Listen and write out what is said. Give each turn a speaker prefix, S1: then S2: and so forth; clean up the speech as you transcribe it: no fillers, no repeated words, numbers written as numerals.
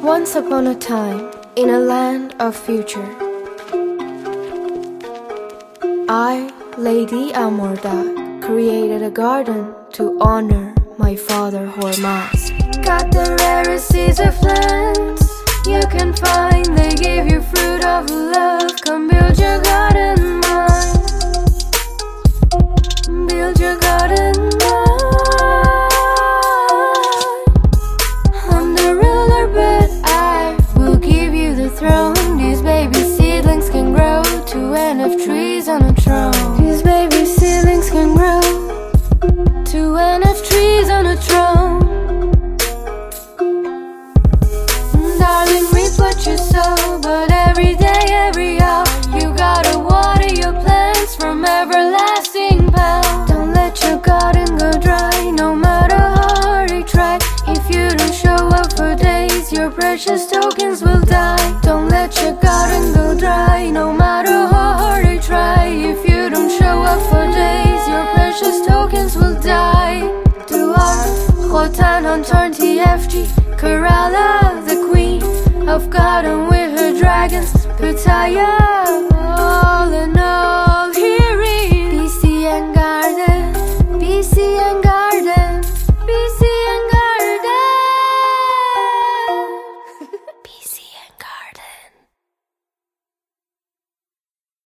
S1: Once upon a time, in a land of future, I, Lady Amorda, created a garden to honor my father Hormazd. Got the rarest seeds of plants you can find. They give you fruit of love. Come build your garden, mine. Build your garden, mine. I'm the ruler, but I will give you the throne. These baby seedlings can grow to enough trees on a throne. These baby seedlings can grow to enough trees on a throne. Darling, reap what you sow, but every day, every hour, you gotta water your plants from everlasting power. Don't let your garden go dry, no matter how hard you try. If you don't show up for days, your precious tokens will die. Don't let your garden go dry, no matter how hard you try. If you don't show up for days, your precious tokens will die. Dwarf, Khotan, Hunter, TFG, Kerala, the queen of garden with her dragons, Pattaya.